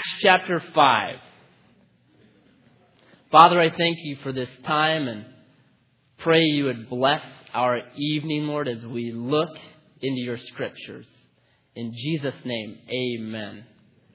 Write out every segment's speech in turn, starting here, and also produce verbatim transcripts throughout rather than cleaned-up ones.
Acts chapter five. Father, I thank you for this time and pray you would bless our evening, Lord, as we look into your scriptures. In Jesus' name, amen.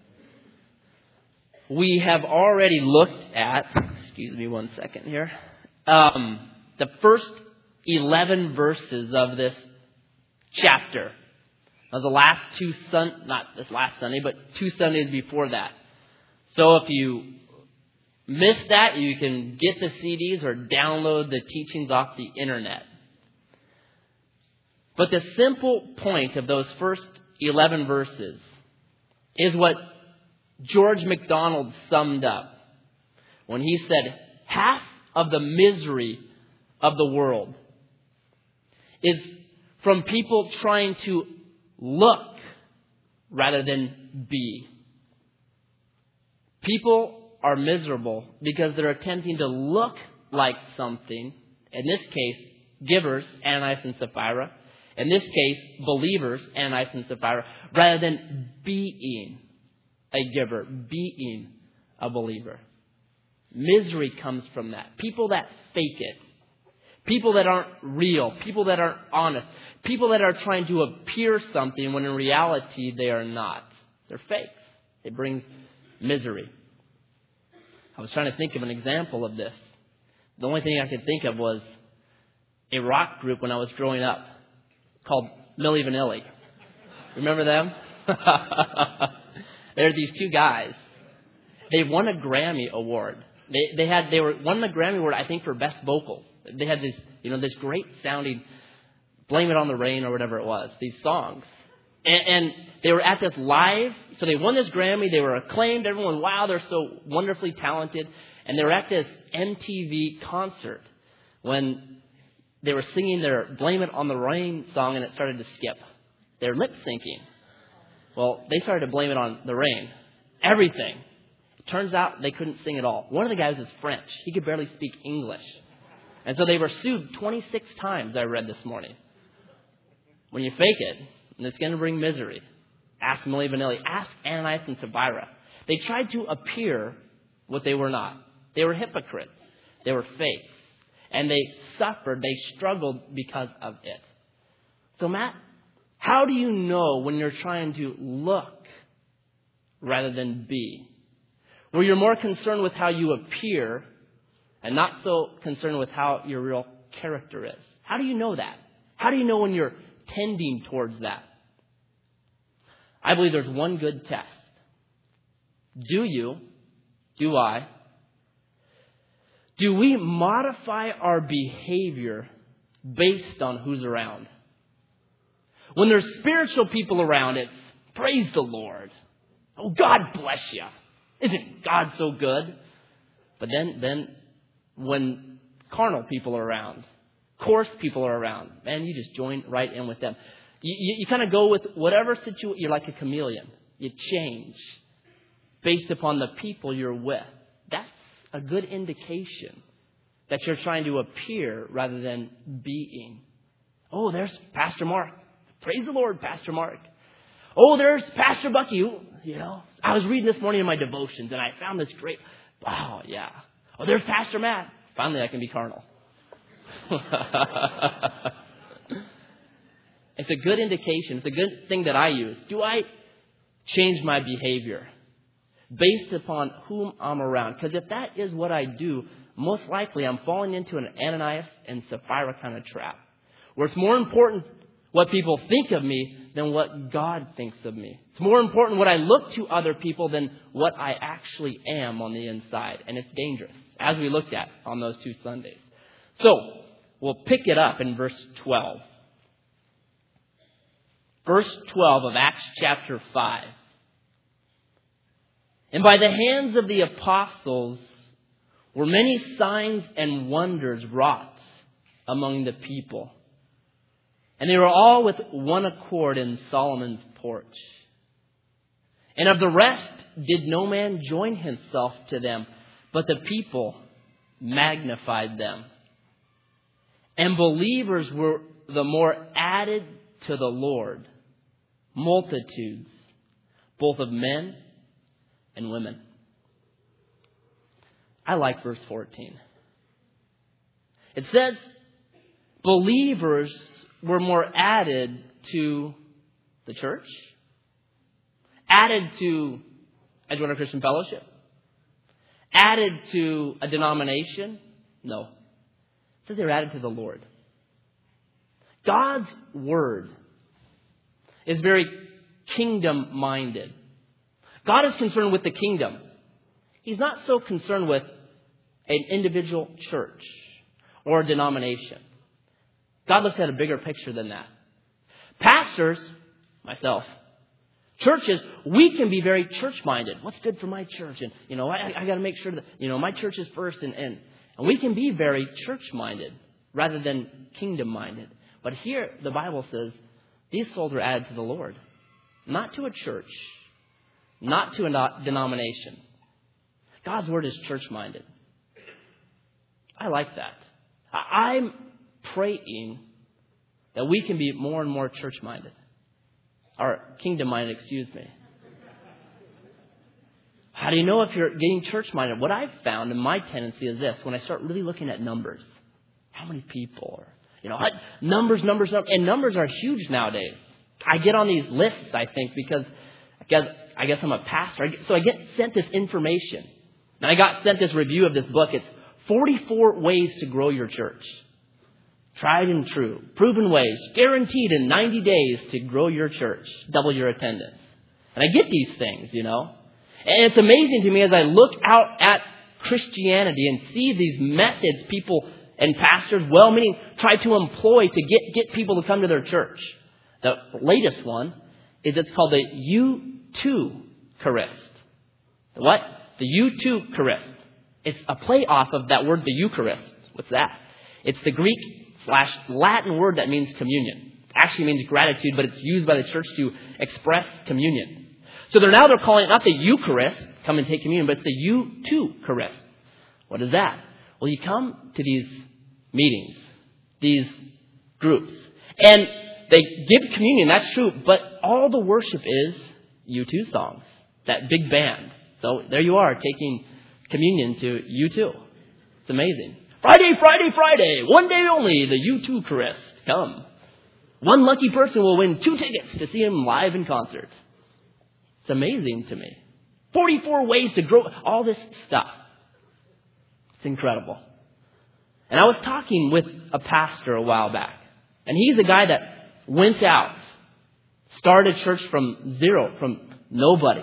We have already looked at, excuse me one second here, um, the first eleven verses of this chapter. Now, the last two sun, not this last Sunday, but two Sundays before that. So if you missed that, you can get the C Ds or download the teachings off the internet. But the simple point of those first eleven verses is what George MacDonald summed up when he said, half of the misery of the world is from people trying to look rather than be. People are miserable because they're attempting to look like something. In this case, givers, Ananias and Sapphira. In this case, believers, Ananias and Sapphira, rather than being a giver, being a believer. Misery comes from that. People that fake it. People that aren't real. People that aren't honest. People that are trying to appear something when in reality they are not. They're fakes. It brings misery. I was trying to think of an example of this. The only thing I could think of was a rock group when I was growing up called Milli Vanilli. Remember them? There are these two guys. They won a Grammy award. They they had they were won the Grammy award, I think, for best vocals. They had this you know this great sounding "Blame It on the Rain" or whatever it was. These songs, and, and they were at this live. So they won this Grammy. They were acclaimed. Everyone was, wow, they're so wonderfully talented. And they were at this M T V concert when they were singing their "Blame It on the Rain" song, and it started to skip. They're lip syncing. Well, they started to blame it on the rain. Everything. It turns out they couldn't sing at all. One of the guys is French. He could barely speak English. And so they were sued twenty-six times, I read this morning. When you fake it, and it's going to bring misery. Ask Milli Vanilli. Ask Ananias and Sapphira. They tried to appear what they were not. They were hypocrites. They were fakes. And they suffered. They struggled because of it. So, Matt, how do you know when you're trying to look rather than be? Where you're more concerned with how you appear and not so concerned with how your real character is. How do you know that? How do you know when you're tending towards that? I believe there's one good test. Do you, do I, do we modify our behavior based on who's around? When there's spiritual people around, it's praise the Lord. Oh, God bless you. Isn't God so good? But then, then when carnal people are around, coarse people are around, man, you just join right in with them. You, you, you kind of go with whatever situation. You're like a chameleon. You change based upon the people you're with. That's a good indication that you're trying to appear rather than being. Oh, there's Pastor Mark. Praise the Lord, Pastor Mark. Oh, there's Pastor Bucky. You know, I was reading this morning in my devotions and I found this great. Wow, yeah. Oh, there's Pastor Matt. Finally, I can be carnal. It's a good indication. It's a good thing that I use. Do I change my behavior based upon whom I'm around? Because if that is what I do, most likely I'm falling into an Ananias and Sapphira kind of trap, where it's more important what people think of me than what God thinks of me. It's more important what I look to other people than what I actually am on the inside. And it's dangerous, as we looked at on those two Sundays. So, we'll pick it up in verse twelve. Verse twelve of Acts chapter five. And by the hands of the apostles were many signs and wonders wrought among the people. And they were all with one accord in Solomon's porch. And of the rest did no man join himself to them, but the people magnified them. And believers were the more added to the Lord, multitudes, both of men and women. I like verse fourteen. It says, believers were more added to the church, added to Edgewater Christian Fellowship, added to a denomination. No. It says they were added to the Lord. God's word is very kingdom-minded. God is concerned with the kingdom. He's not so concerned with an individual church or a denomination. God looks at a bigger picture than that. Pastors, myself, churches, we can be very church-minded. What's good for my church? And, you know, I, I got to make sure that, you know, my church is first. And, and, and we can be very church-minded rather than kingdom-minded. But here, the Bible says, these souls were added to the Lord. Not to a church. Not to a denomination. God's word is church-minded. I like that. I'm praying that we can be more and more church-minded. Or kingdom-minded, excuse me. How do you know if you're getting church-minded? What I've found, and my tendency is this, when I start really looking at numbers. How many people? Or, you know, numbers, numbers, numbers. And numbers are huge nowadays. I get on these lists, I think, because I guess, I guess I'm a pastor. So I get sent this information. And I got sent this review of this book. It's forty-four ways to grow your church. Tried and true. Proven ways. Guaranteed in ninety days to grow your church. Double your attendance. And I get these things, you know. And it's amazing to me as I look out at Christianity and see these methods people and pastors, well-meaning, try to employ to get, get people to come to their church. The latest one is it's called the Eucharist. The what? The Eucharist. It's a play off of that word, the Eucharist. What's that? It's the Greek slash Latin word that means communion. It actually means gratitude, but it's used by the church to express communion. So they're now they're calling it not the Eucharist, come and take communion, but it's the Eucharist. What is that? Well, you come to these meetings, these groups, and they give communion, that's true, but all the worship is U two songs, that big band. So there you are, taking communion to U two. It's amazing. Friday, Friday, Friday, one day only, the Eucharist. Come. One lucky person will win two tickets to see him live in concert. It's amazing to me. forty-four ways to grow, all this stuff. It's incredible. And I was talking with a pastor a while back. And he's a guy that went out, started church from zero, from nobody.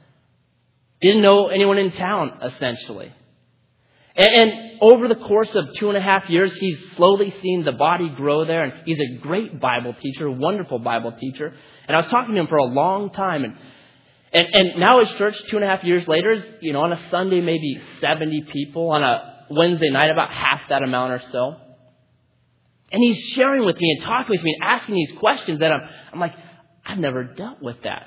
Didn't know anyone in town, essentially. And, and over the course of two and a half years, he's slowly seen the body grow there. And he's a great Bible teacher, wonderful Bible teacher. And I was talking to him for a long time. And And, and now his church, two and a half years later, is, you know, on a Sunday, maybe seventy people. On a Wednesday night, about half that amount or so. And he's sharing with me and talking with me and asking these questions that I'm, I'm like, I've never dealt with that.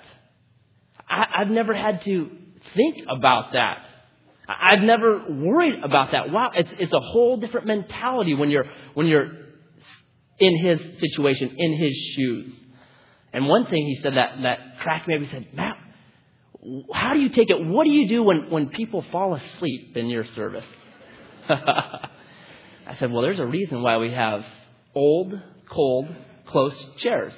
I, I've never had to think about that. I've never worried about that. Wow, it's it's a whole different mentality when you're when you're in his situation, in his shoes. And one thing he said that that cracked me up. He said, Matt, how do you take it? What do you do when, when people fall asleep in your service? I said, well, there's a reason why we have old, cold, close chairs.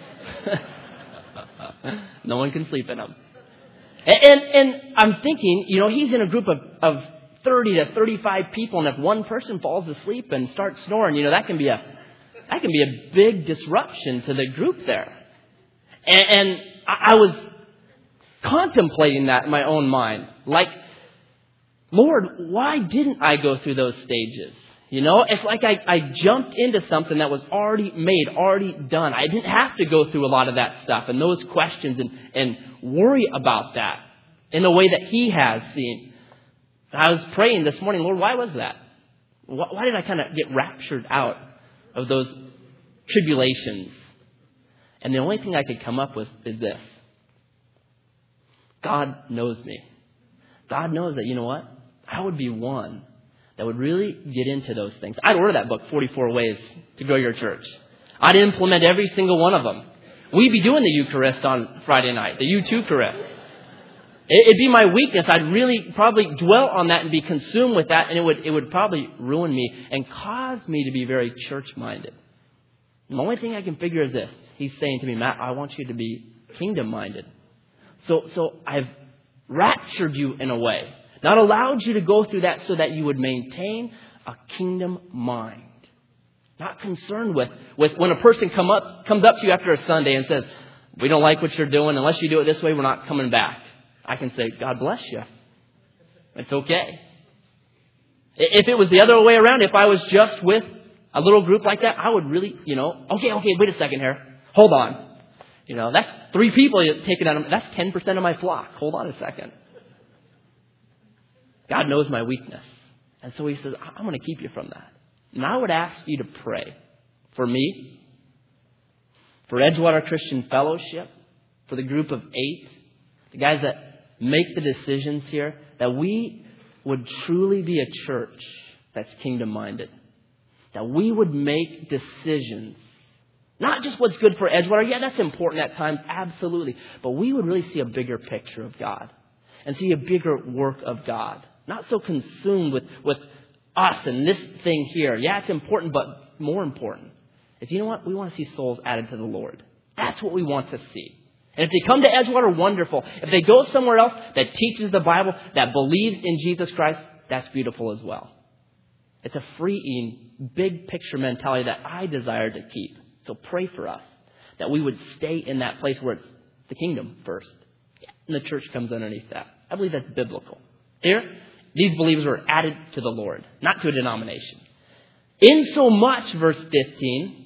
No one can sleep in them. And, and, and I'm thinking, you know, he's in a group of, of thirty to thirty-five people, and if one person falls asleep and starts snoring, you know, that can be a that can be a big disruption to the group there. And, and I, I was contemplating that in my own mind. Like, Lord, why didn't I go through those stages? You know, it's like I, I jumped into something that was already made, already done. I didn't have to go through a lot of that stuff and those questions and, and worry about that in the way that he has seen. I was praying this morning, Lord, why was that? Why, why did I kind of get raptured out of those tribulations? And the only thing I could come up with is this. God knows me. God knows that, you know what? I would be one that would really get into those things. I'd order that book, forty-four Ways to Grow Your Church. I'd implement every single one of them. We'd be doing the Eucharist on Friday night, the Eucharist. It'd be my weakness. I'd really probably dwell on that and be consumed with that, and it would it would probably ruin me and cause me to be very church-minded. The only thing I can figure is this. He's saying to me, Matt, I want you to be kingdom-minded. So, so I've raptured you in a way. Not allowed you to go through that so that you would maintain a kingdom mind. Not concerned with, with when a person come up, comes up to you after a Sunday and says, we don't like what you're doing. Unless you do it this way, we're not coming back. I can say, God bless you. It's okay. If it was the other way around, if I was just with a little group like that, I would really, you know, okay, okay, wait a second here. Hold on. You know, that's three people taken out of, that's ten percent of my flock. Hold on a second. God knows my weakness. And so he says, I'm going to keep you from that. And I would ask you to pray for me, for Edgewater Christian Fellowship, for the group of eight, the guys that make the decisions here, that we would truly be a church that's kingdom-minded. That we would make decisions. Not just what's good for Edgewater. Yeah, that's important at times. Absolutely. But we would really see a bigger picture of God. And see a bigger work of God. Not so consumed with, with us and this thing here. Yeah, it's important, but more important is, you know what? We want to see souls added to the Lord. That's what we want to see. And if they come to Edgewater, wonderful. If they go somewhere else that teaches the Bible, that believes in Jesus Christ, that's beautiful as well. It's a freeing, big picture mentality that I desire to keep. So pray for us that we would stay in that place where it's the kingdom first. And the church comes underneath that. I believe that's biblical. Here, these believers were added to the Lord, not to a denomination. Insomuch, verse fifteen,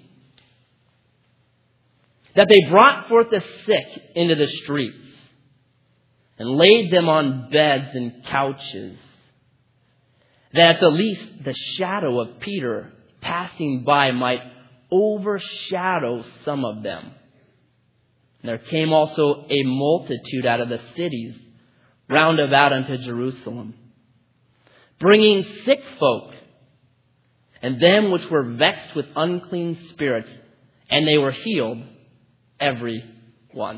that they brought forth the sick into the streets and laid them on beds and couches, that at the least the shadow of Peter passing by might overshadow some of them. And there came also a multitude out of the cities round about unto Jerusalem, bringing sick folk, and them which were vexed with unclean spirits, and they were healed, every one.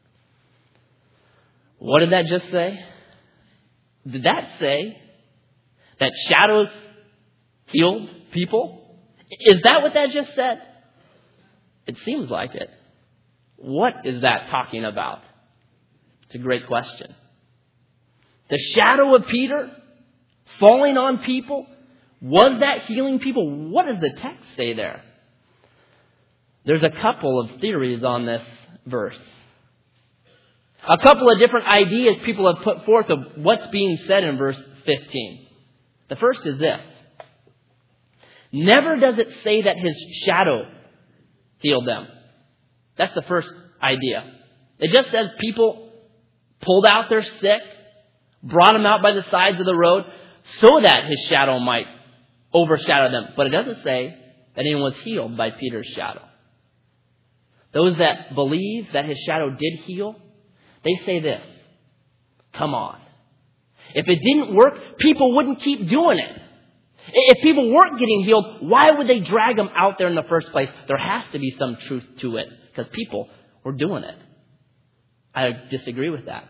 What did that just say? Did that say that shadows healed people? Is that what that just said? It seems like it. What is that talking about? It's a great question. The shadow of Peter falling on people, was that healing people? What does the text say there? There's a couple of theories on this verse. A couple of different ideas people have put forth of what's being said in verse fifteen. The first is this. Never does it say that his shadow healed them. That's the first idea. It just says people pulled out their sick, brought them out by the sides of the road so that his shadow might overshadow them. But it doesn't say that anyone was healed by Peter's shadow. Those that believe that his shadow did heal, they say this. Come on. If it didn't work, people wouldn't keep doing it. If people weren't getting healed, why would they drag them out there in the first place? There has to be some truth to it because people were doing it. I disagree with that.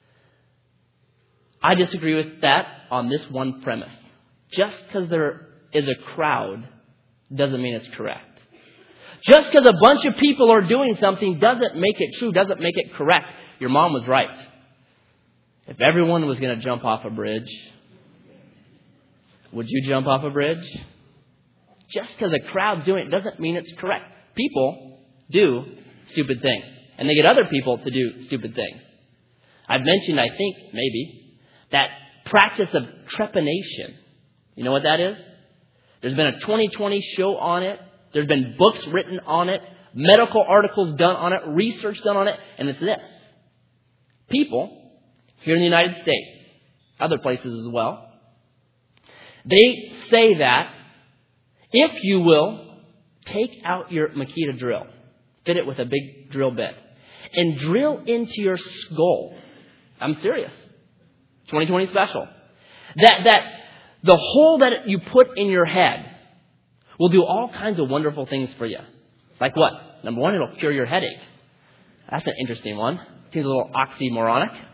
I disagree with that on this one premise. Just because there is a crowd doesn't mean it's correct. Just because a bunch of people are doing something doesn't make it true, doesn't make it correct. Your mom was right. If everyone was going to jump off a bridge, would you jump off a bridge? Just because a crowd's doing it doesn't mean it's correct. People do stupid things. And they get other people to do stupid things. I've mentioned, I think, maybe, that practice of trepanation. You know what that is? There's been a twenty twenty show on it. There's been books written on it. Medical articles done on it. Research done on it. And it's this. People, here in the United States, other places as well, they say that if you will take out your Makita drill, fit it with a big drill bit, and drill into your skull, I'm serious, twenty twenty special, that, that the hole that you put in your head will do all kinds of wonderful things for you. Like what? Number one, it'll cure your headache. That's an interesting one. Seems a little oxymoronic.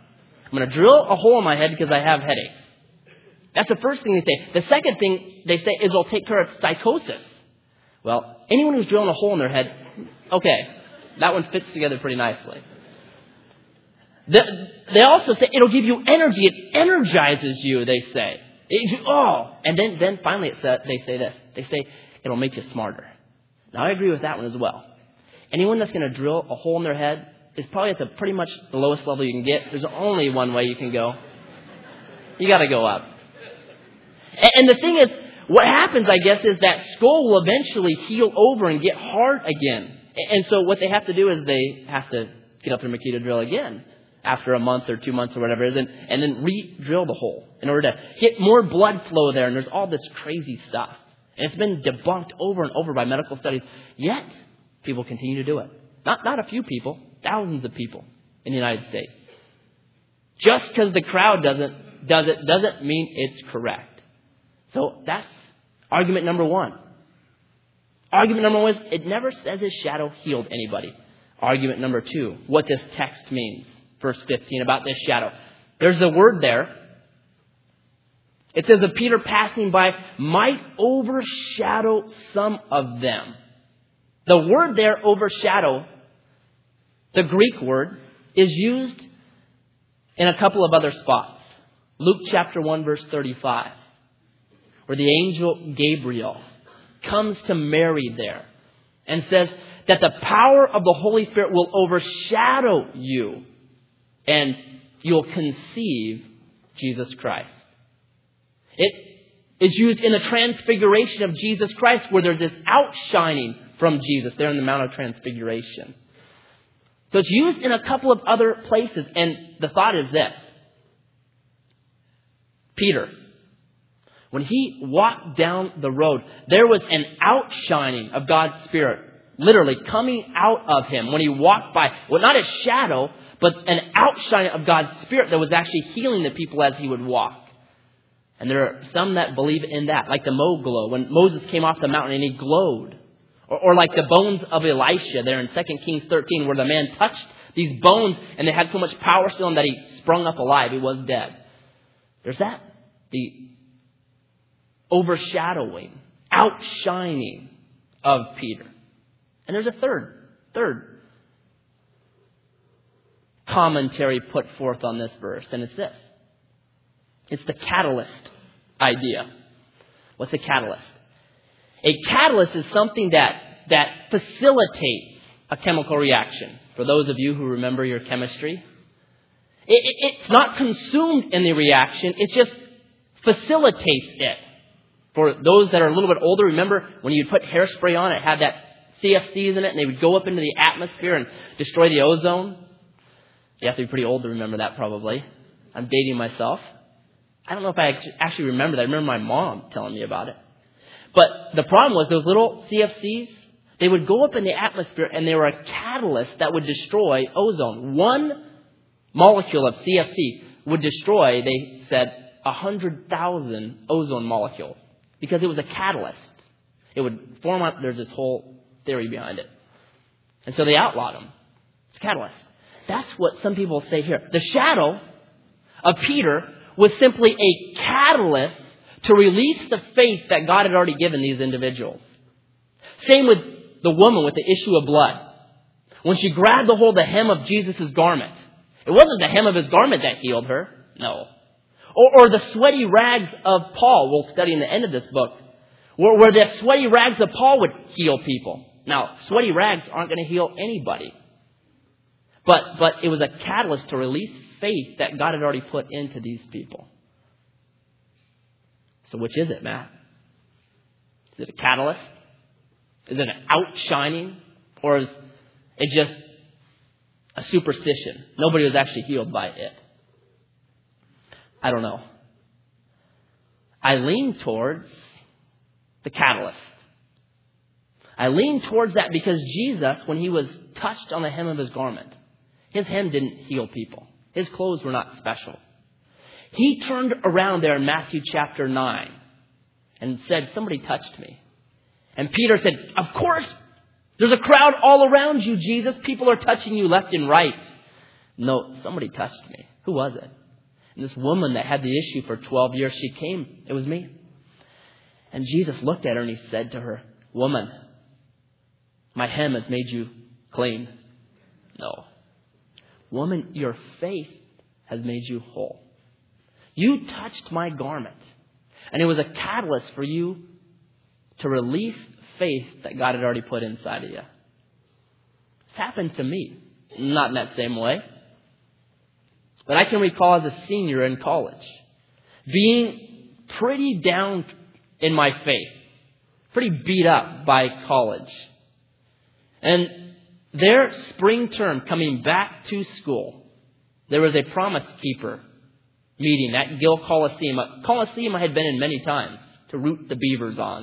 I'm going to drill a hole in my head because I have headaches. That's the first thing they say. The second thing they say is it'll take care of psychosis. Well, anyone who's drilling a hole in their head, okay, that one fits together pretty nicely. The, they also say it'll give you energy. It energizes you, they say. It, oh, and then, then finally it sa- they say this. They say it'll make you smarter. Now, I agree with that one as well. Anyone that's going to drill a hole in their head is probably at the pretty much the lowest level you can get. There's only one way you can go. You got to go up. And, and the thing is, what happens, I guess, is that skull will eventually heal over and get hard again. And so what they have to do is they have to get up their Makita drill again after a month or two months or whatever it is, and, and then re-drill the hole in order to get more blood flow there. And there's all this crazy stuff. And it's been debunked over and over by medical studies. Yet, people continue to do it. Not, not a few people, thousands of people in the United States. Just because the crowd doesn't does it doesn't mean it's correct. So that's argument number one. Argument number one is it never says his shadow healed anybody. Argument number two, what this text means. Verse fifteen about this shadow. There's the word there. It says that Peter passing by might overshadow some of them. The word there, overshadow, the Greek word, is used in a couple of other spots. Luke chapter one, verse thirty-five, where the angel Gabriel comes to Mary there and says that the power of the Holy Spirit will overshadow you and you'll conceive Jesus Christ. It is used in the transfiguration of Jesus Christ, where there's this outshining from Jesus there in the Mount of Transfiguration. So it's used in a couple of other places. And the thought is this. Peter, when he walked down the road, there was an outshining of God's Spirit literally coming out of him when he walked by. Well, not a shadow, but an outshining of God's Spirit that was actually healing the people as he would walk. And there are some that believe in that, like the Mo glow, when Moses came off the mountain and he glowed. Or, or like the bones of Elisha there in Second Kings thirteen, where the man touched these bones and they had so much power still in them that he sprung up alive. He was dead. There's that. The overshadowing, outshining of Peter. And there's a third, third commentary put forth on this verse, and it's this. It's the catalyst idea. What's a catalyst? A catalyst is something that, that facilitates a chemical reaction. For those of you who remember your chemistry, it, it, it's not consumed in the reaction. It just facilitates it. For those that are a little bit older, remember when you put hairspray on, it had that C F Cs in it, and they would go up into the atmosphere and destroy the ozone. You have to be pretty old to remember that, probably. I'm dating myself. I don't know if I actually remember that. I remember my mom telling me about it. But the problem was those little C F Cs, they would go up in the atmosphere and they were a catalyst that would destroy ozone. One molecule of C F C would destroy, they said, one hundred thousand ozone molecules because it was a catalyst. It would form up, there's this whole theory behind it. And so they outlawed them. It's a catalyst. That's what some people say here. The shadow of Peter was simply a catalyst to release the faith that God had already given these individuals. Same with the woman with the issue of blood. When she grabbed the hold of the hem of Jesus' garment, it wasn't the hem of his garment that healed her. No. Or, or the sweaty rags of Paul, we'll study in the end of this book, where, where the sweaty rags of Paul would heal people. Now, sweaty rags aren't going to heal anybody. But, but it was a catalyst to release faith that God had already put into these people. So which is it, Matt? Is it a catalyst? Is it an outshining? Or is it just a superstition? Nobody was actually healed by it. I don't know. I lean towards the catalyst. I lean towards that because Jesus, when he was touched on the hem of his garment, his hem didn't heal people. His clothes were not special. He turned around there in Matthew chapter nine and said, somebody touched me. And Peter said, of course, there's a crowd all around you, Jesus. People are touching you left and right. No, somebody touched me. Who was it? And this woman that had the issue for twelve years, she came. It was me. And Jesus looked at her and he said to her, "Woman, my hem has made you clean." No. "Woman, your faith has made you whole. You touched my garment." And it was a catalyst for you to release faith that God had already put inside of you. It's happened to me. Not in that same way. But I can recall as a senior in college being pretty down in my faith. Pretty beat up by college. And their spring term coming back to school, there was a Promise Keeper meeting at Gill Coliseum. A Coliseum I had been in many times to root the Beavers on.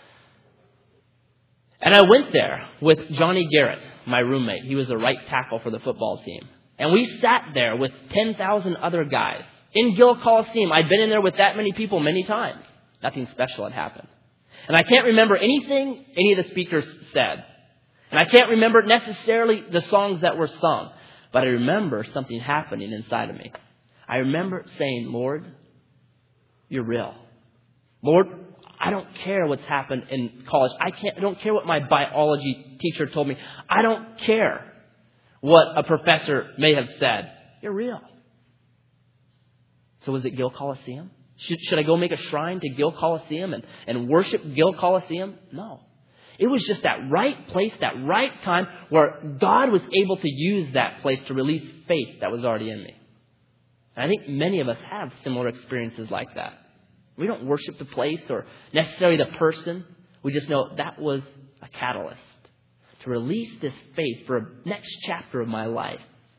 And I went there with Johnny Garrett, my roommate. He was the right tackle for the football team. And we sat there with ten thousand other guys in Gill Coliseum. I'd been in there with that many people many times. Nothing special had happened. And I can't remember anything any of the speakers said. And I can't remember necessarily the songs that were sung. But I remember something happening inside of me. I remember saying, "Lord, you're real. Lord, I don't care what's happened in college. I can't, I don't care what my biology teacher told me. I don't care what a professor may have said. You're real." So was it Gill Coliseum? Should, should I go make a shrine to Gill Coliseum and, and worship Gill Coliseum? No. It was just that right place, that right time where God was able to use that place to release faith that was already in me. And I think many of us have similar experiences like that. We don't worship the place or necessarily the person. We just know that was a catalyst to release this faith for a next chapter of my life.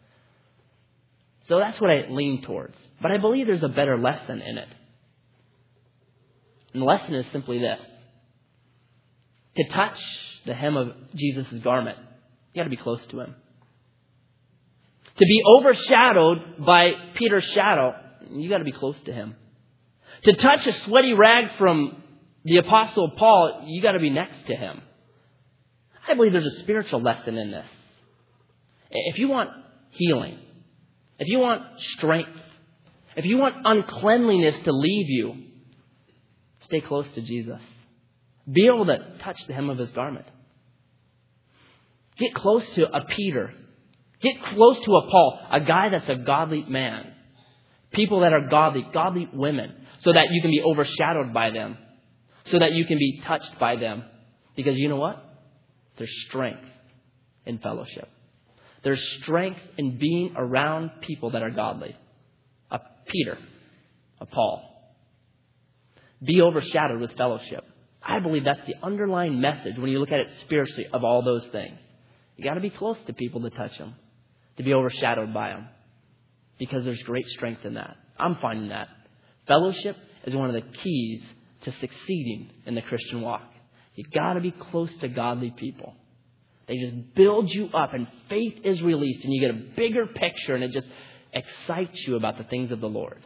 So that's what I lean towards. But I believe there's a better lesson in it. And the lesson is simply this. To touch the hem of Jesus' garment, you got to be close to him. To be overshadowed by Peter's shadow, you got to be close to him. To touch a sweaty rag from the Apostle Paul, you got to be next to him. I believe there's a spiritual lesson in this. If you want healing, if you want strength, if you want uncleanliness to leave you, stay close to Jesus. Be able to touch the hem of his garment. Get close to a Peter. Get close to a Paul, a guy that's a godly man. People that are godly, godly women, so that you can be overshadowed by them, so that you can be touched by them. Because you know what? There's strength in fellowship. There's strength in being around people that are godly. A Peter, a Paul. Be overshadowed with fellowship. I believe that's the underlying message when you look at it spiritually of all those things. You got to be close to people to touch them, to be overshadowed by them, because there's great strength in that. I'm finding that. Fellowship is one of the keys to succeeding in the Christian walk. You got to be close to godly people. They just build you up and faith is released and you get a bigger picture and it just excites you about the things of the Lord.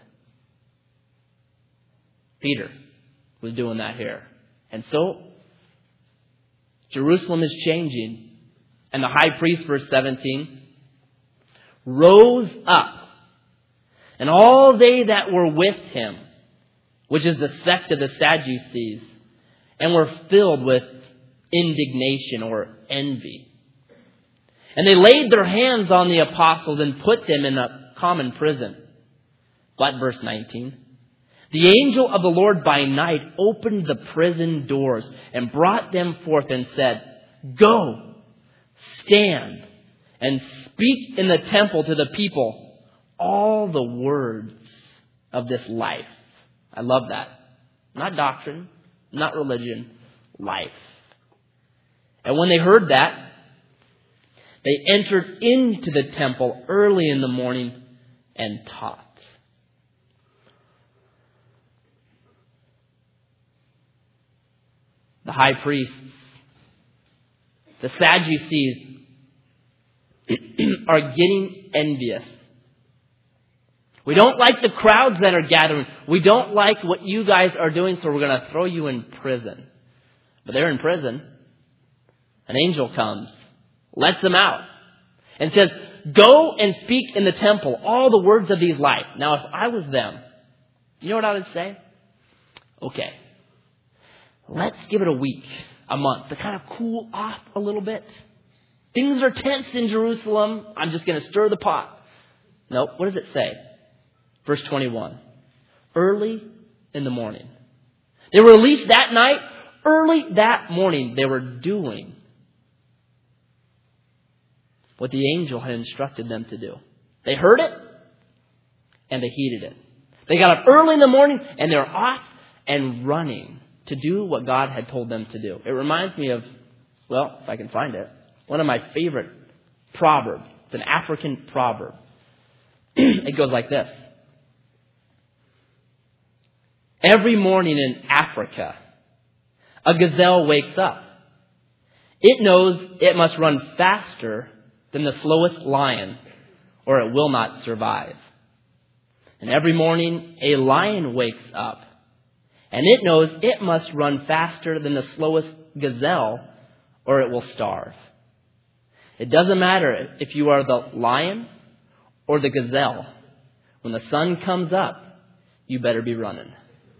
Peter was doing that here. And so, Jerusalem is changing. And the high priest, verse seventeen, rose up. And all they that were with him, which is the sect of the Sadducees, and were filled with indignation or envy. And they laid their hands on the apostles and put them in a common prison. But verse nineteen, the angel of the Lord by night opened the prison doors and brought them forth and said, go, stand, and speak in the temple to the people all the words of this life. I love that. Not doctrine, not religion, life. And when they heard that, they entered into the temple early in the morning and taught. The high priests, the Sadducees are getting envious. We don't like the crowds that are gathering. We don't like what you guys are doing, so we're going to throw you in prison. But they're in prison. An angel comes, lets them out, and says, go and speak in the temple all the words of these life. Now, if I was them, you know what I would say? Okay, let's give it a week, a month to kind of cool off a little bit. Things are tense in Jerusalem. I'm just going to stir the pot. Nope. What does it say? Verse twenty-one. Early in the morning. They were released that night. Early that morning, they were doing what the angel had instructed them to do. They heard it and they heeded it. They got up early in the morning and they're off and running to do what God had told them to do. It reminds me of, well, if I can find it, one of my favorite proverbs. It's an African proverb. It goes like this. Every morning in Africa, a gazelle wakes up. It knows it must run faster than the slowest lion, or it will not survive. And every morning, a lion wakes up, and it knows it must run faster than the slowest gazelle, or it will starve. It doesn't matter if you are the lion or the gazelle. When the sun comes up, you better be running.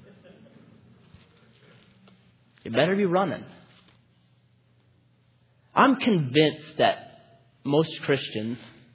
You better be running. I'm convinced that most Christians,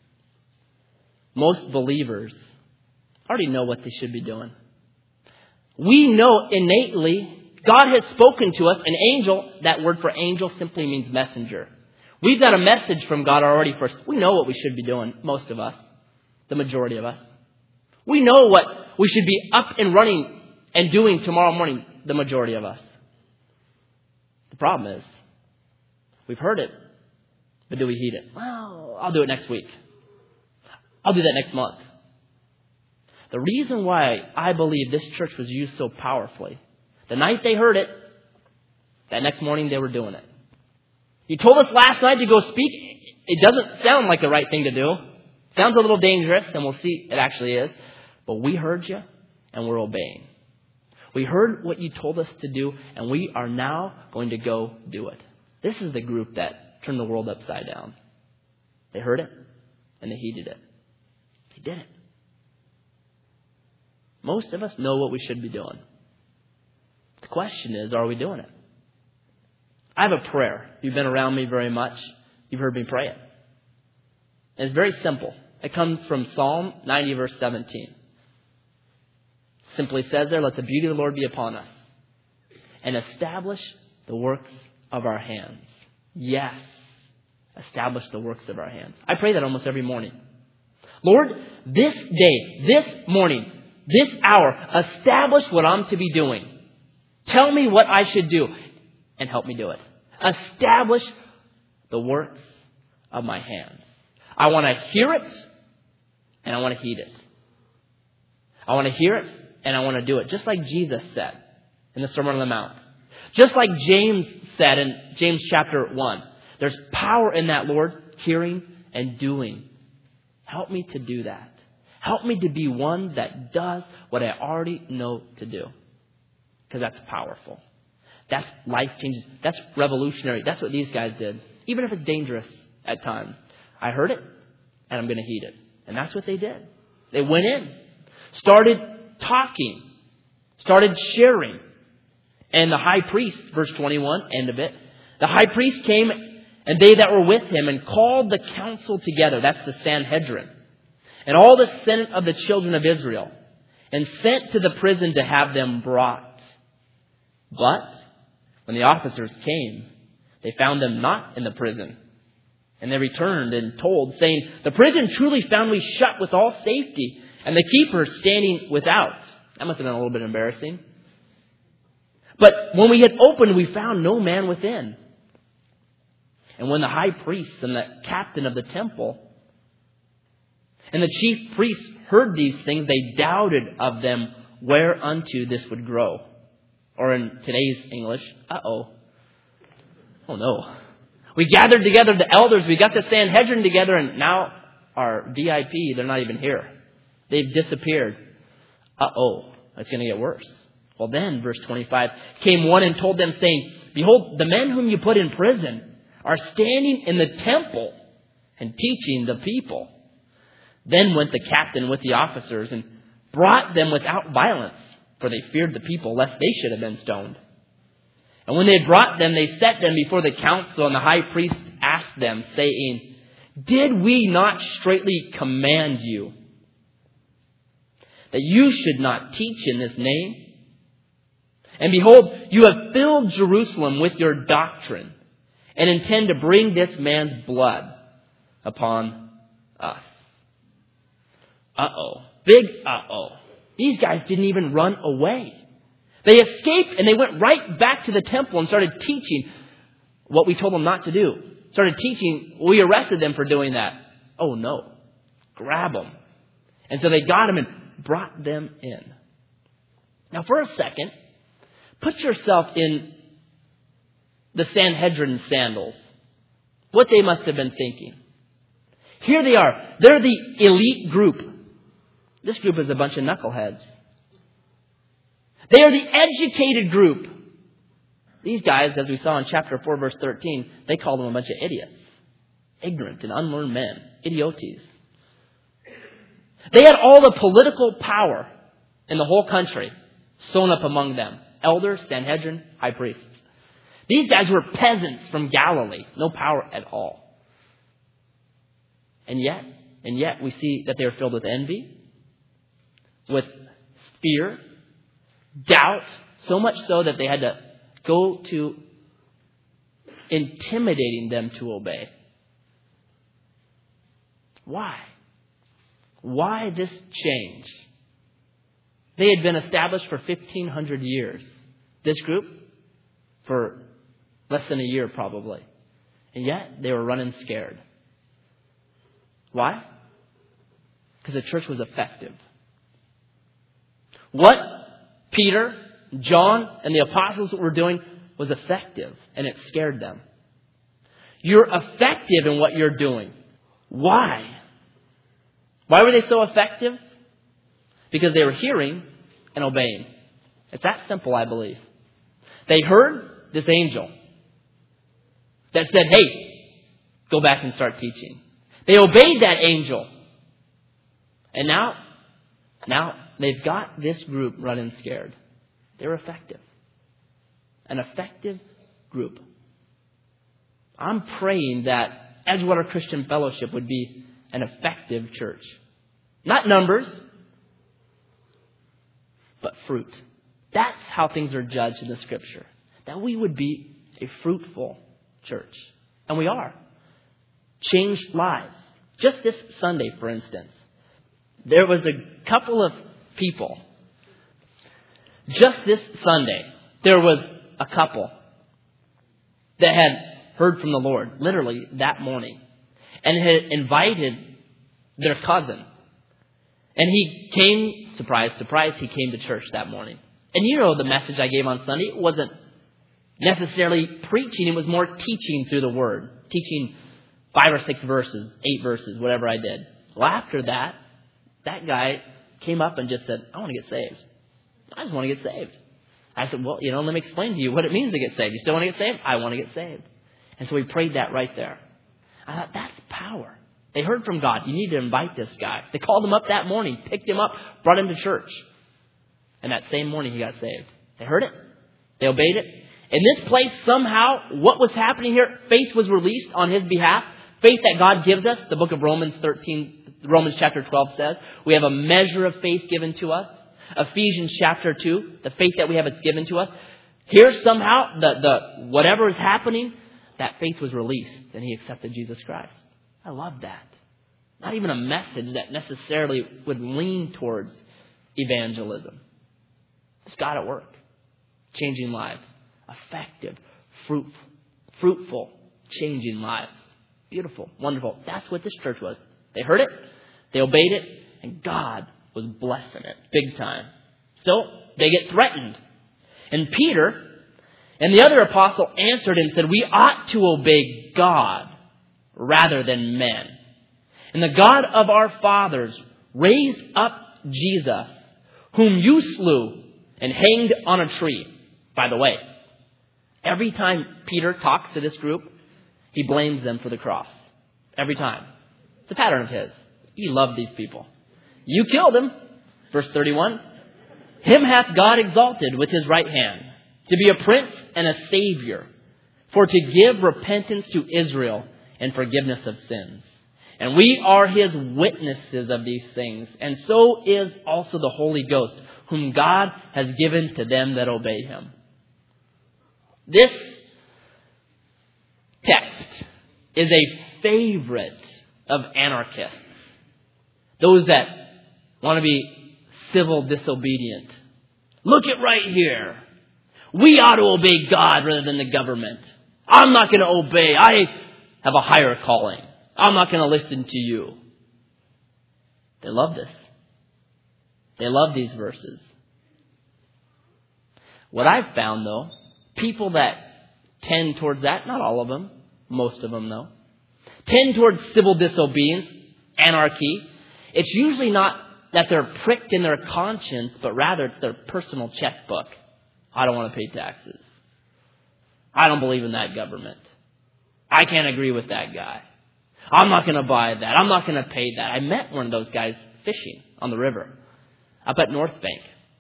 most believers, already know what they should be doing. We know innately, God has spoken to us. An angel, that word for angel simply means messenger. We've got a message from God already for us. We know what we should be doing, most of us, the majority of us. We know what we should be up and running and doing tomorrow morning, the majority of us. The problem is, we've heard it, but do we heed it? Well, I'll do it next week. I'll do that next month. The reason why I believe this church was used so powerfully, the night they heard it, that next morning they were doing it. You told us last night to go speak. It doesn't sound like the right thing to do. Sounds a little dangerous, and we'll see it actually is. But we heard you, and we're obeying. We heard what you told us to do, and we are now going to go do it. This is the group that turned the world upside down. They heard it, and they heeded it. They did it. Most of us know what we should be doing. The question is, are we doing it? I have a prayer. If you've been around me very much, you've heard me pray it. And it's very simple. It comes from Psalm ninety, verse seventeen. Simply says there, let the beauty of the Lord be upon us and establish the works of our hands. Yes, establish the works of our hands. I pray that almost every morning. Lord, this day, this morning, this hour, establish what I'm to be doing. Tell me what I should do and help me do it. Establish the works of my hands. I want to hear it and I want to heed it. I want to hear it and I want to do it. Just like Jesus said in the Sermon on the Mount. Just like James said in James chapter one. There's power in that, Lord, hearing and doing. Help me to do that. Help me to be one that does what I already know to do. Because that's powerful. That's life changes. That's revolutionary. That's what these guys did. Even if it's dangerous at times. I heard it and I'm going to heed it. And that's what they did. They went in. Started talking. Started sharing. And the high priest, verse twenty-one, end of it. The high priest came and they that were with him and called the council together. That's the Sanhedrin. And all the senate of the children of Israel. And sent to the prison to have them brought. But when the officers came, they found them not in the prison. And they returned and told, saying, the prison truly found we shut with all safety, and the keeper standing without. That must have been a little bit embarrassing. But when we had opened, we found no man within. And when the high priests and the captain of the temple and the chief priests heard these things, they doubted of them whereunto this would grow. Or in today's English, uh-oh. Oh no. We gathered together the elders, we got the Sanhedrin together, and now our V I P, they're not even here. They've disappeared. Uh-oh. It's going to get worse. Well then, verse twenty-five, came one and told them, saying, behold, the men whom you put in prison are standing in the temple and teaching the people. Then went the captain with the officers and brought them without violence, for they feared the people, lest they should have been stoned. And when they brought them, they set them before the council, and the high priest asked them, saying, Did we not straitly command you that you should not teach in this name? And behold, you have filled Jerusalem with your doctrine, and intend to bring this man's blood upon us. Uh-oh. Big uh-oh. These guys didn't even run away. They escaped and they went right back to the temple and started teaching what we told them not to do. Started teaching, we arrested them for doing that. Oh no. Grab them. And so they got them and brought them in. Now for a second, put yourself in the Sanhedrin sandals. What they must have been thinking. Here they are. They're the elite group. This group is a bunch of knuckleheads. They are the educated group. These guys, as we saw in chapter four, verse thirteen, they called them a bunch of idiots. Ignorant and unlearned men. Idiotes. They had all the political power in the whole country sewn up among them. Elders, Sanhedrin, high priests. These guys were peasants from Galilee. No power at all. And yet, and yet we see that they are filled with envy, with fear, doubt, so much so that they had to go to intimidating them to obey. Why? Why this change? They had been established for fifteen hundred years. This group, for less than a year probably. And yet, they were running scared. Why? Because the church was effective. What Peter, John, and the apostles were doing was effective, and it scared them. You're effective in what you're doing. Why? Why were they so effective? Because they were hearing and obeying. It's that simple, I believe. They heard this angel that said, hey, go back and start teaching. They obeyed that angel. And now, now they've got this group running scared. They're effective. An effective group. I'm praying that Edgewater Christian Fellowship would be an effective church. Not numbers, but fruit. That's how things are judged in the Scripture. That we would be a fruitful church. And we are. Changed lives. Just this Sunday, for instance, there was a couple of people. Just this Sunday, there was a couple that had heard from the Lord, literally that morning, and had invited their cousin. And he came, surprise, surprise, he came to church that morning. And you know the message I gave on Sunday wasn't necessarily preaching, it was more teaching through the Word. Teaching five or six verses, eight verses, whatever I did. Well, after that, that guy came up and just said, I want to get saved. I just want to get saved. I said, well, you know, let me explain to you what it means to get saved. You still want to get saved? I want to get saved. And so we prayed that right there. I thought, that's power. They heard from God. You need to invite this guy. They called him up that morning, picked him up, brought him to church. And that same morning he got saved. They heard it. They obeyed it. In this place, somehow, what was happening here? Faith was released on his behalf. Faith that God gives us. The book of Romans thirteen, Romans chapter twelve says, we have a measure of faith given to us. Ephesians chapter two, the faith that we have is given to us. Here somehow, the, the whatever is happening, that faith was released and he accepted Jesus Christ. I love that. Not even a message that necessarily would lean towards evangelism. It's God at work. Changing lives. Effective. Fruit, fruitful. Changing lives. Beautiful. Wonderful. That's what this church was. They heard it. They obeyed it. And God was blessing it. Big time. So they get threatened. And Peter and the other apostle answered and said, we ought to obey God rather than men. And the God of our fathers raised up Jesus, whom you slew and hanged on a tree. By the way, every time Peter talks to this group, he blames them for the cross. Every time. It's a pattern of his. He loved these people. You killed him. Verse thirty-one. Him hath God exalted with his right hand, to be a prince and a savior, for to give repentance to Israel and forgiveness of sins. And we are his witnesses of these things, and so is also the Holy Ghost, whom God has given to them that obey him. This text is a favorite of anarchists. Those that want to be civil disobedient. Look at right here. We ought to obey God rather than the government. I'm not going to obey. I have a higher calling. I'm not going to listen to you. They love this. They love these verses. What I've found, though, people that tend towards that, not all of them, most of them, though, tend towards civil disobedience, anarchy. It's usually not that they're pricked in their conscience, but rather it's their personal checkbook. I don't want to pay taxes. I don't believe in that government. I can't agree with that guy. I'm not going to buy that. I'm not going to pay that. I met one of those guys fishing on the river up at North Bank.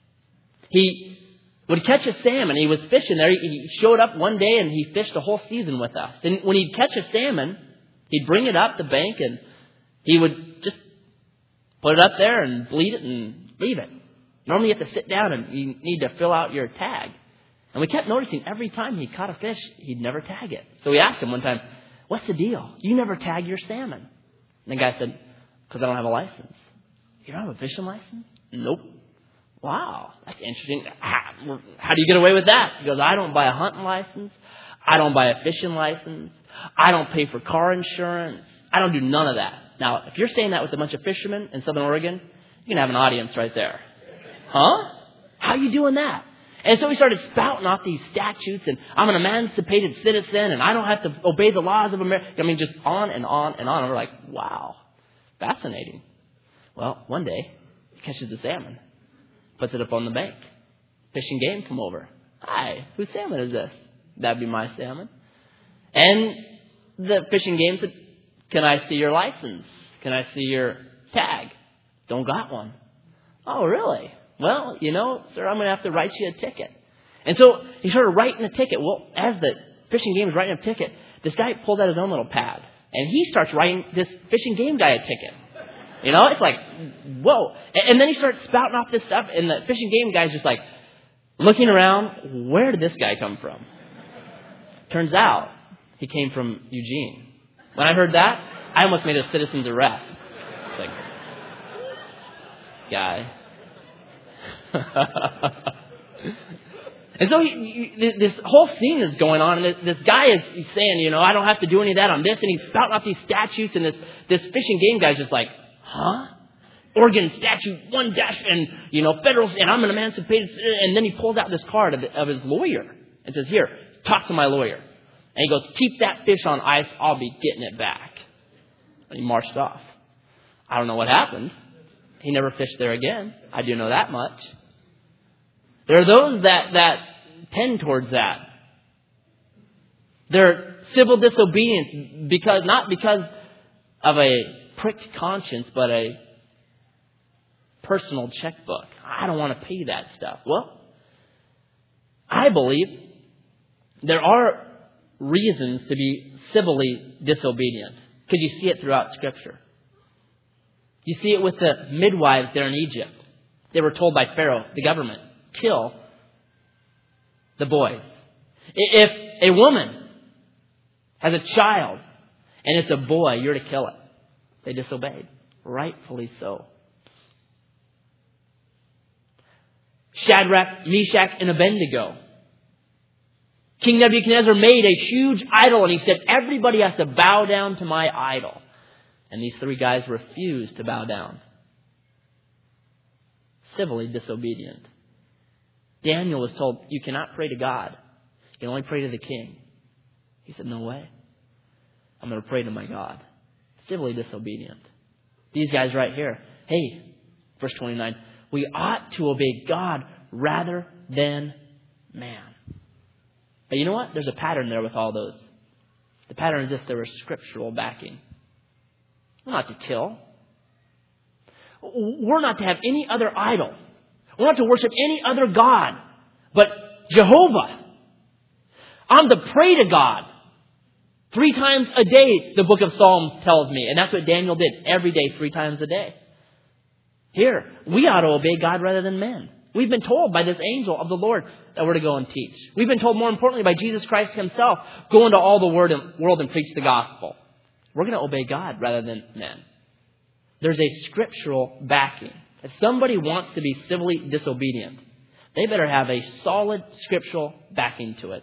He would catch a salmon. He was fishing there. He showed up one day and he fished a whole season with us. And when he'd catch a salmon, he'd bring it up the bank and he would just put it up there and bleed it and leave it. Normally you have to sit down and you need to fill out your tag. And we kept noticing every time he caught a fish, he'd never tag it. So we asked him one time, what's the deal? You never tag your salmon. And the guy said, because I don't have a license. You don't have a fishing license? Nope. Wow, that's interesting. How, how do you get away with that? He goes, I don't buy a hunting license. I don't buy a fishing license. I don't pay for car insurance. I don't do none of that. Now, if you're saying that with a bunch of fishermen in Southern Oregon, you can have an audience right there. Huh? How are you doing that? And so he started spouting off these statutes, and I'm an emancipated citizen, and I don't have to obey the laws of America. I mean, just on and on and on. And we're like, wow, fascinating. Well, one day, he catches the salmon, puts it up on the bank. Fish and Game come over. Hi, whose salmon is this? That'd be my salmon. And the Fish and Game said, can I see your license? Can I see your tag? Don't got one. Oh, really? Well, you know, sir, I'm going to have to write you a ticket. And so he started writing a ticket. Well, as the Fishing Game is writing a ticket, this guy pulls out his own little pad. And he starts writing this Fishing Game guy a ticket. You know, it's like, whoa. And then he starts spouting off this stuff. And the Fishing Game guy's just like looking around. Where did this guy come from? Turns out he came from Eugene. When I heard that, I almost made a citizen's arrest. It's like, guy. And so he, he, this whole scene is going on, and this, this guy is he's saying, you know, I don't have to do any of that on this, and he's spouting off these statutes, and this, this Fishing Game guy's just like, huh? Oregon statute one dash, and, you know, federal, and I'm an emancipated, and then he pulls out this card of, of his lawyer, and says, here, talk to my lawyer. And he goes, keep that fish on ice, I'll be getting it back. And he marched off. I don't know what happened. He never fished there again. I do know that much. There are those that, that tend towards that. They're civil disobedience because not because of a pricked conscience, but a personal checkbook. I don't want to pay that stuff. Well, I believe there are reasons to be civilly disobedient because you see it throughout Scripture. You see it with the midwives there in Egypt. They were told by Pharaoh, the government, kill the boys. If a woman has a child and it's a boy, you're to kill it. They disobeyed. Rightfully so. Shadrach, Meshach, and Abednego. King Nebuchadnezzar made a huge idol and he said, everybody has to bow down to my idol. And these three guys refused to bow down. Civilly disobedient. Daniel was told, you cannot pray to God. You can only pray to the king. He said, no way. I'm going to pray to my God. Civilly disobedient. These guys right here. Hey, verse twenty-nine. We ought to obey God rather than man. But you know what? There's a pattern there with all those. The pattern is this. There was scriptural backing. Not to kill. We're not to have any other idol. We're not to worship any other God but Jehovah. I'm to pray to God three times a day, the book of Psalms tells me. And that's what Daniel did every day, three times a day. Here, we ought to obey God rather than men. We've been told by this angel of the Lord that we're to go and teach. We've been told more importantly by Jesus Christ himself, go into all the world and preach the gospel. We're going to obey God rather than men. There's a scriptural backing. If somebody wants to be civilly disobedient, they better have a solid scriptural backing to it.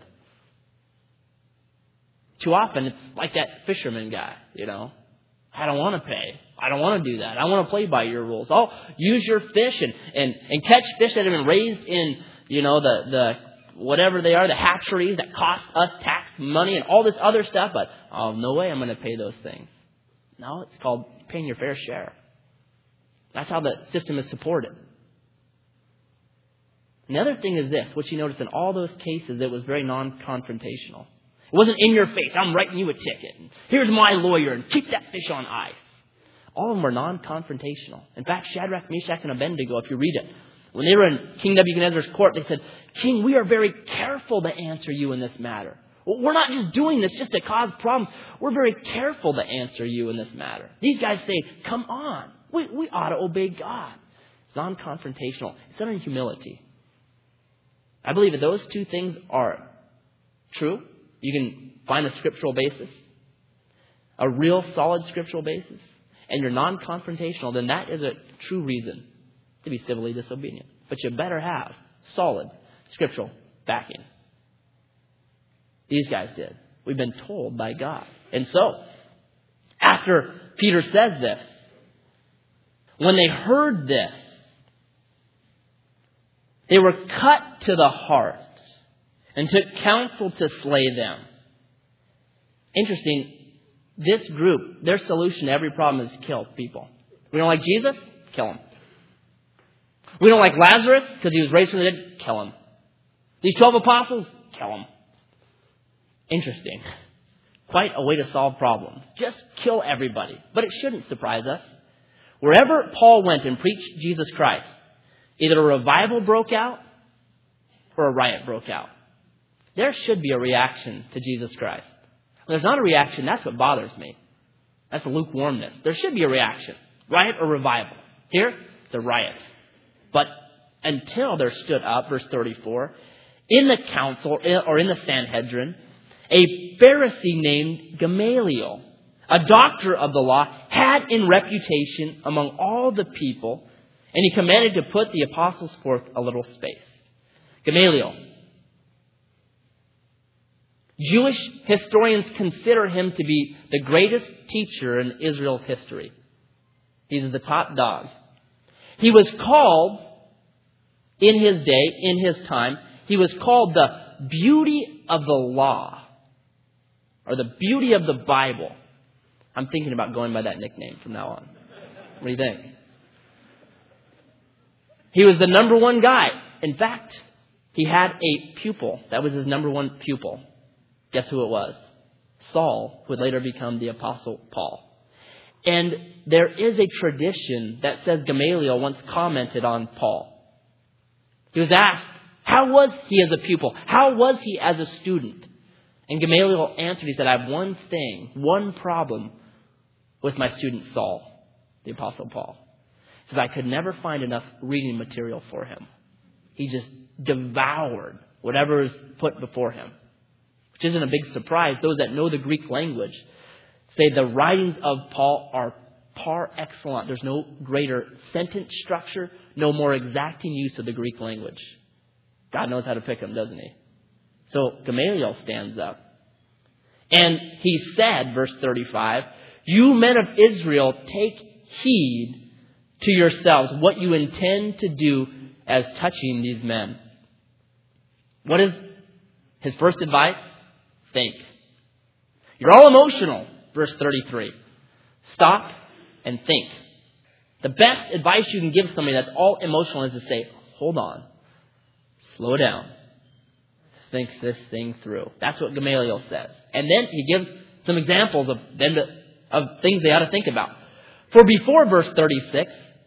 Too often, it's like that fisherman guy, you know. I don't want to pay. I don't want to do that. I want to play by your rules. Oh, use your fish and, and, and catch fish that have been raised in, you know, the, the whatever they are, the hatcheries that cost us tax money and all this other stuff. But, oh, no way I'm going to pay those things. No, it's called paying your fair share. That's how the system is supported. And the other thing is this, which you notice in all those cases, it was very non-confrontational. It wasn't in your face. I'm writing you a ticket. Here's my lawyer and keep that fish on ice. All of them were non-confrontational. In fact, Shadrach, Meshach, and Abednego, if you read it, when they were in King Nebuchadnezzar's court, they said, King, we are very careful to answer you in this matter. We're not just doing this just to cause problems. We're very careful to answer you in this matter. These guys say, come on. We, we ought to obey God. It's non-confrontational. It's done in humility. I believe that those two things are true. You can find a scriptural basis, a real solid scriptural basis, and you're non-confrontational, then that is a true reason to be civilly disobedient. But you better have solid scriptural backing. These guys did. We've been told by God. And so, after Peter says this, when they heard this, they were cut to the heart and took counsel to slay them. Interesting, this group, their solution to every problem is kill people. We don't like Jesus? Kill him. We don't like Lazarus because he was raised from the dead? Kill him. These twelve apostles? Kill them. Interesting. Quite a way to solve problems. Just kill everybody. But it shouldn't surprise us. Wherever Paul went and preached Jesus Christ, either a revival broke out or a riot broke out. There should be a reaction to Jesus Christ. When there's not a reaction, that's what bothers me. That's a lukewarmness. There should be a reaction. Riot or revival. Here, it's a riot. But until there stood up, verse thirty-four, in the council or in the Sanhedrin, a Pharisee named Gamaliel, a doctor of the law, had in reputation among all the people, and he commanded to put the apostles forth a little space. Gamaliel. Jewish historians consider him to be the greatest teacher in Israel's history. He's the top dog. He was called, in his day, in his time, he was called the beauty of the law, or the beauty of the Bible. I'm thinking about going by that nickname from now on. What do you think? He was the number one guy. In fact, he had a pupil. That was his number one pupil. Guess who it was? Saul, who would later become the Apostle Paul. And there is a tradition that says Gamaliel once commented on Paul. He was asked, how was he as a pupil? How was he as a student? And Gamaliel answered, he said, I have one thing, one problem with my student Saul, the Apostle Paul. He says, I could never find enough reading material for him. He just devoured whatever was put before him. Which isn't a big surprise. Those that know the Greek language say the writings of Paul are par excellence. There's no greater sentence structure, no more exacting use of the Greek language. God knows how to pick them, doesn't he? So Gamaliel stands up. And he said, verse thirty-five, you men of Israel, take heed to yourselves what you intend to do as touching these men. What is his first advice? Think. You're all emotional. Verse thirty-three. Stop and think. The best advice you can give somebody that's all emotional is to say, hold on. Slow down. Think this thing through. That's what Gamaliel says. And then he gives some examples of, them to, of things they ought to think about. For before verse thirty-six,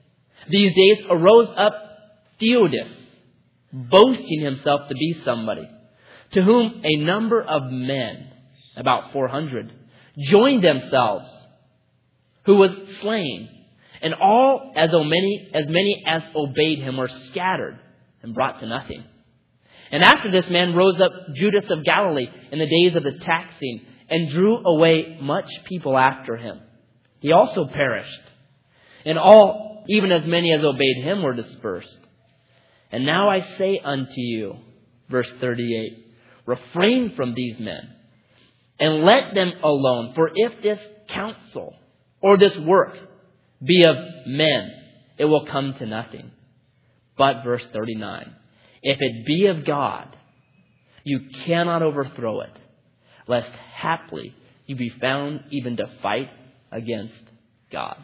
These days arose up Theudas, boasting himself to be somebody, to whom a number of men, about four hundred, joined themselves, who was slain, and all as many as many as obeyed him were scattered and brought to nothing. And after this man rose up Judas of Galilee in the days of the taxing, and drew away much people after him. He also perished, and all, even as many as obeyed him, were dispersed. And now I say unto you, verse thirty-eight, refrain from these men, and let them alone. For if this counsel or this work be of men, it will come to nothing. But verse thirty-nine, if it be of God, you cannot overthrow it, lest haply you be found even to fight against God.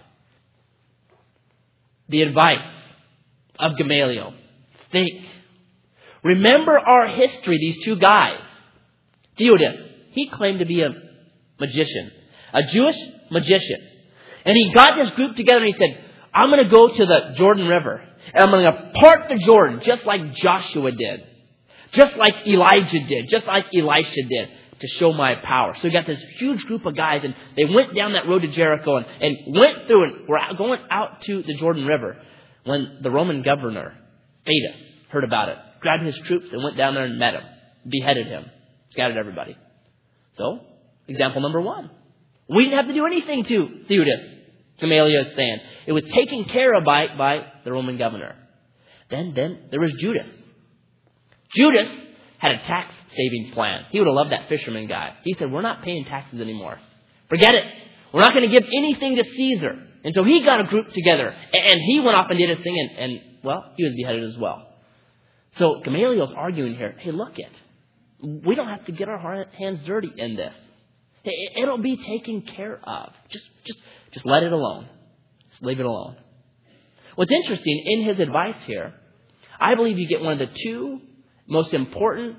The advice of Gamaliel. Think. Remember our history, these two guys. Theudas, he claimed to be a magician, a Jewish magician. And he got this group together and he said, I'm going to go to the Jordan River and I'm going to part the Jordan just like Joshua did, just like Elijah did, just like Elisha did, to show my power. So he got this huge group of guys and they went down that road to Jericho and, and went through and were going out to the Jordan River when the Roman governor, Theudas, heard about it, grabbed his troops and went down there and met him, beheaded him, scattered everybody. So, example number one. We didn't have to do anything to Theudas, Gamaliel is saying. It was taken care of by, by the Roman governor. Then, then there was Judas. Judas had a tax saving plan. He would have loved that fisherman guy. He said, we're not paying taxes anymore. Forget it. We're not going to give anything to Caesar. And so he got a group together. And he went off and did his thing. And, and well, he was beheaded as well. So Gamaliel's arguing here. Hey, look it. We don't have to get our hands dirty in this. It'll be taken care of. Just, just, just let it alone. Just leave it alone. What's interesting in his advice here, I believe you get one of the two most important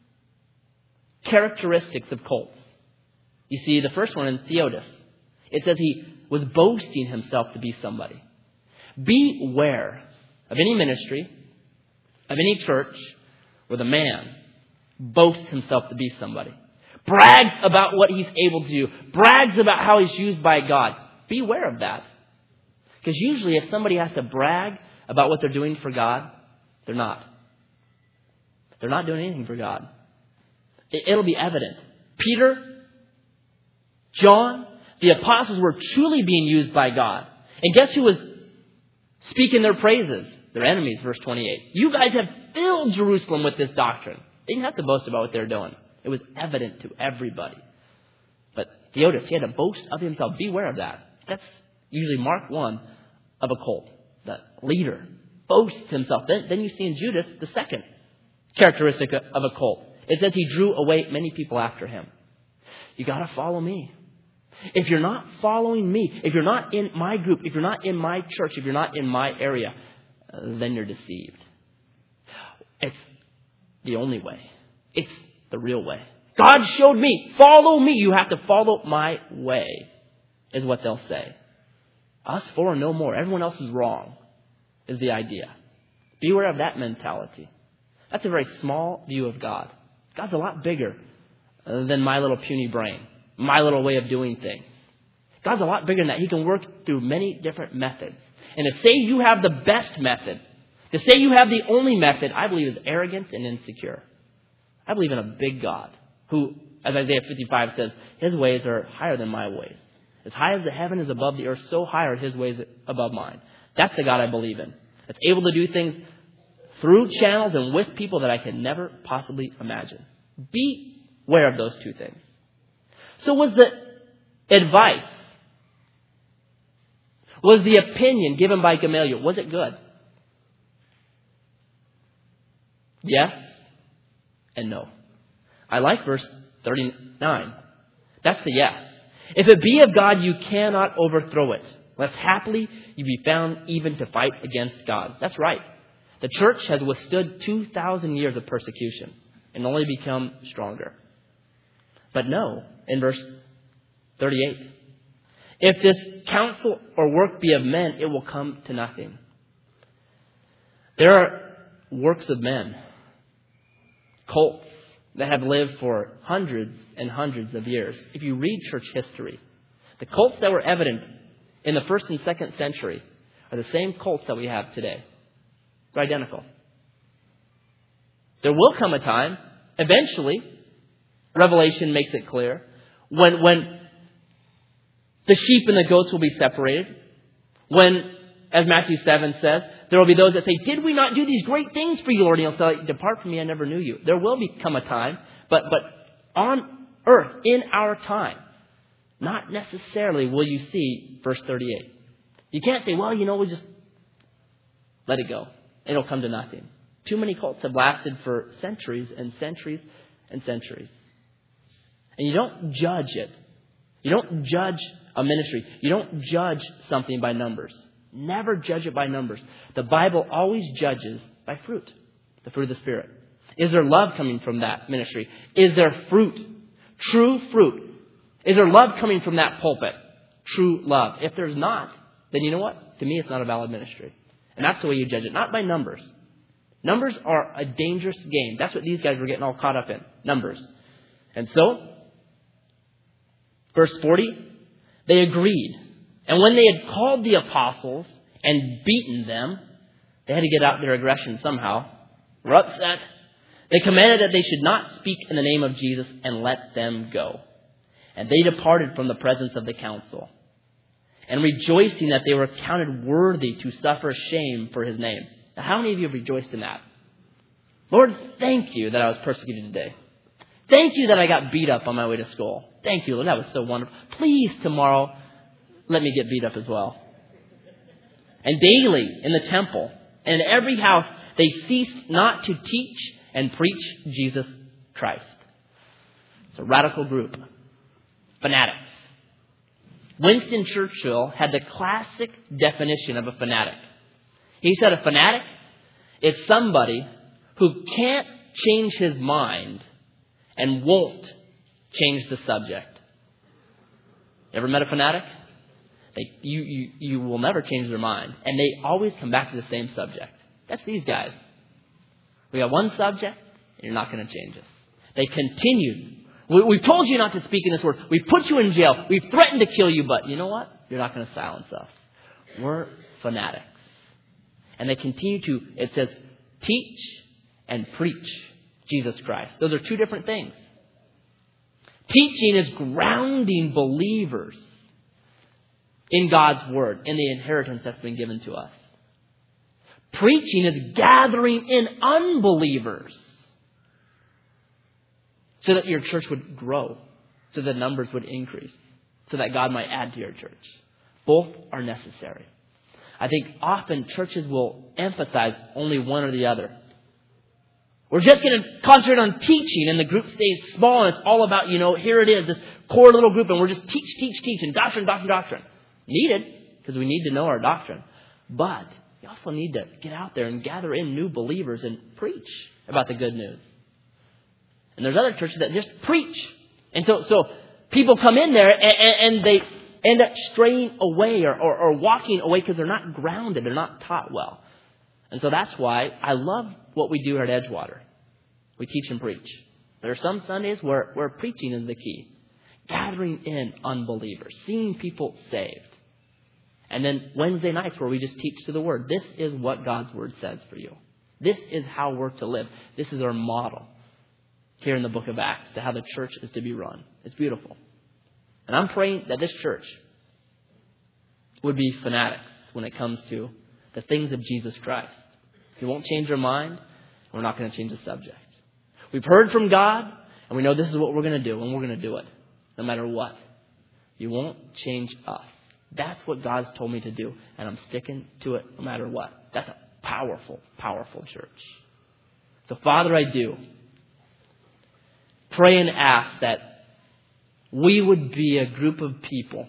characteristics of cults. You see, the first one in Theudas, it says he was boasting himself to be somebody. Beware of any ministry, of any church, where the man boasts himself to be somebody. Brags about what he's able to do. Brags about how he's used by God. Beware of that. Because usually if somebody has to brag about what they're doing for God, they're not. They're not doing anything for God. It'll be evident. Peter, John, the apostles were truly being used by God. And guess who was speaking their praises? Their enemies, verse twenty-eight. You guys have filled Jerusalem with this doctrine. They didn't have to boast about what they're doing. It was evident to everybody. But Theudas, he had to boast of himself. Beware of that. That's usually mark one of a cult. The leader boasts himself. Then, then you see in Judas the second characteristic of a cult. It says he drew away many people after him. You got to follow me. If you're not following me, if you're not in my group, if you're not in my church, if you're not in my area, then you're deceived. It's the only way. It's the real way. God showed me. Follow me. You have to follow my way, is what they'll say. Us four and no more. Everyone else is wrong, is the idea. Beware of that mentality. That's a very small view of God. God's a lot bigger than my little puny brain, my little way of doing things. God's a lot bigger than that. He can work through many different methods. And to say you have the best method, to say you have the only method, I believe is arrogant and insecure. I believe in a big God who, as Isaiah fifty-five says, his ways are higher than my ways. As high as the heaven is above the earth, so high are his ways above mine. That's the God I believe in. That's able to do things through channels and with people that I can never possibly imagine. Beware of those two things. So was the advice, was the opinion given by Gamaliel, was it good? Yes and no. I like verse thirty-nine. That's the yes. If it be of God, you cannot overthrow it, lest haply you be found even to fight against God. That's right. The church has withstood two thousand years of persecution and only become stronger. But no, in verse thirty-eight, if this counsel or work be of men, it will come to nothing. There are works of men, cults that have lived for hundreds and hundreds of years. If you read church history, the cults that were evident in the first and second century are the same cults that we have today. They're identical. There will come a time, eventually, Revelation makes it clear, when, when the sheep and the goats will be separated. When, as Matthew seven says, there will be those that say, did we not do these great things for you, Lord? And he'll say, depart from me, I never knew you. There will become a time, but, but on earth, in our time, not necessarily will you see verse thirty-eight. You can't say, well, you know, we'll just let it go. It'll come to nothing. Too many cults have lasted for centuries and centuries and centuries. And you don't judge it. You don't judge a ministry. You don't judge something by numbers. Never judge it by numbers. The Bible always judges by fruit. The fruit of the Spirit. Is there love coming from that ministry? Is there fruit? True fruit. Is there love coming from that pulpit? True love. If there's not, then you know what? To me, it's not a valid ministry. And that's the way you judge it. Not by numbers. Numbers are a dangerous game. That's what these guys were getting all caught up in. Numbers. And so, verse forty, they agreed. And when they had called the apostles and beaten them, they had to get out their aggression somehow. Were upset. They commanded that they should not speak in the name of Jesus and let them go. And they departed from the presence of the council, and rejoicing that they were counted worthy to suffer shame for his name. Now, how many of you have rejoiced in that? Lord, thank you that I was persecuted today. Thank you that I got beat up on my way to school. Thank you, Lord. That was so wonderful. Please, tomorrow, let me get beat up as well. And daily in the temple and in every house, they ceased not to teach and preach Jesus Christ. It's a radical group. Fanatics. Winston Churchill had the classic definition of a fanatic. He said a fanatic is somebody who can't change his mind and won't change the subject. Ever met a fanatic? They, you, you, you will never change their mind. And they always come back to the same subject. That's these guys. We got one subject, and you're not going to change us. They continued. We, we've told you not to speak in this word. We've put you in jail. We've threatened to kill you, but you know what? You're not going to silence us. We're fanatics. And they continue to, it says, teach and preach Jesus Christ. Those are two different things. Teaching is grounding believers in God's word, in the inheritance that's been given to us. Preaching is gathering in unbelievers so that your church would grow, so that numbers would increase, so that God might add to your church. Both are necessary. I think often churches will emphasize only one or the other. We're just going to concentrate on teaching, and the group stays small, and it's all about, you know, here it is, this core little group, and we're just teach, teach, teach, and doctrine, doctrine, doctrine. Needed, because we need to know our doctrine. But we also need to get out there and gather in new believers and preach about the good news. And there's other churches that just preach. And so, so people come in there and, and they end up straying away or, or, or walking away because they're not grounded. They're not taught well. And so that's why I love what we do here at Edgewater. We teach and preach. There are some Sundays where, where preaching is the key. Gathering in unbelievers. Seeing people saved. And then Wednesday nights where we just teach to the Word. This is what God's Word says for you. This is how we're to live. This is our model here in the book of Acts to how the church is to be run. It's beautiful. And I'm praying that this church would be fanatics when it comes to the things of Jesus Christ. He won't change our mind. We're not going to change the subject. We've heard from God, and we know this is what we're going to do, and we're going to do it no matter what. You won't change us. That's what God's told me to do, and I'm sticking to it no matter what. That's a powerful, powerful church. So, Father, I do pray and ask that we would be a group of people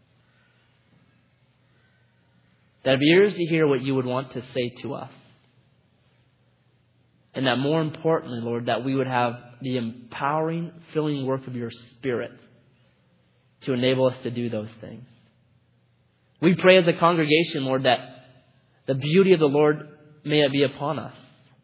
that have ears to hear what you would want to say to us. And that more importantly, Lord, that we would have the empowering, filling work of your Spirit to enable us to do those things. We pray as a congregation, Lord, that the beauty of the Lord may it be upon us.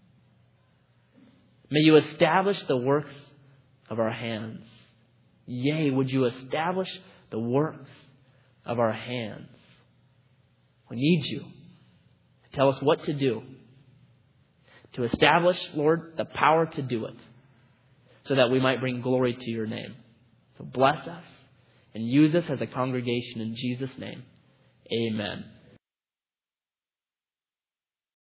May you establish the works of our hands. Yea, would you establish the works of our hands? We need you to tell us what to do. To establish, Lord, the power to do it. So that we might bring glory to your name. So bless us and use us as a congregation in Jesus' name. Amen.